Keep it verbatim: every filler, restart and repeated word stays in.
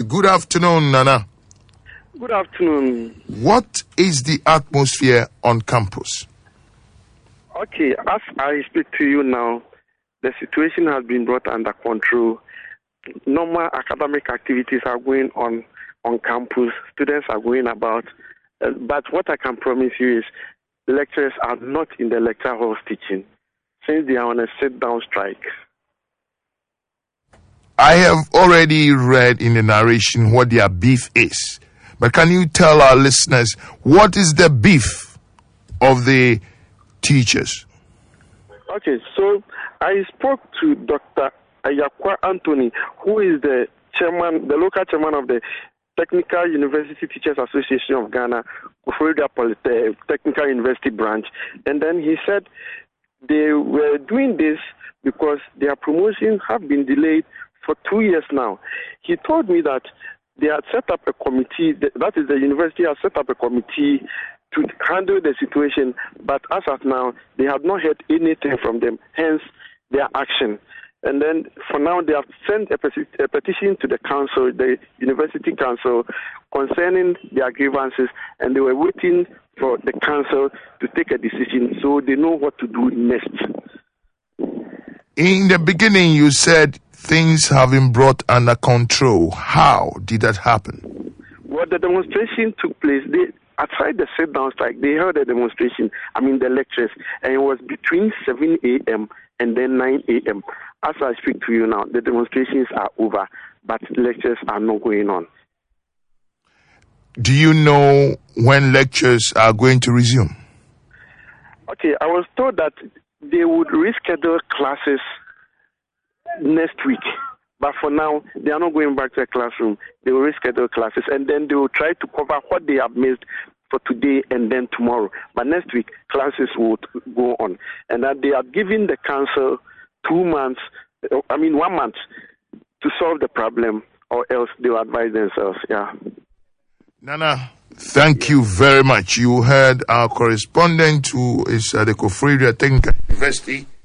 Good afternoon, Nana. Good afternoon. What is the atmosphere on campus? Okay, as I speak to you now, the situation has been brought under control. Normal academic activities are going on on campus. Students are going about. Uh, but what I can promise you is lecturers are not in the lecture halls teaching since they are on a sit-down strike. I have already read in the narration what their beef is. But can you tell our listeners what is the beef of the teachers? Okay, so I spoke to Doctor Ayakwa Anthony, who is the chairman, the local chairman of the Technical University Teachers Association of Ghana, Koforidua Polytechnic Technical University branch. And then he said they were doing this because their promotions have been delayed for two years now. He told me that they had set up a committee, that is, the university has set up a committee to handle the situation, but as of now, they have not heard anything from them, hence their action. And then for now, they have sent a, peti- a petition to the council, the university council, concerning their grievances, and they were waiting for the council to take a decision so they know what to do next. In the beginning, you said things have been brought under control. How did that happen? Well, the demonstration took place. They, outside the sit-down strike, they held a demonstration, I mean the lectures, and it was between seven a.m. and then nine a.m. As I speak to you now, the demonstrations are over, but lectures are not going on. Do you know when lectures are going to resume? Okay, I was told that they would reschedule classes next week. But for now, they are not going back to the classroom. They will reschedule classes, and then they will try to cover what they have missed for today and then tomorrow. But next week, classes will go on. And that they are giving the council two months, I mean one month, to solve the problem, or else they will advise themselves. Yeah. Nana, thank you very much. You heard our correspondent who is at the Koforidua Technical University.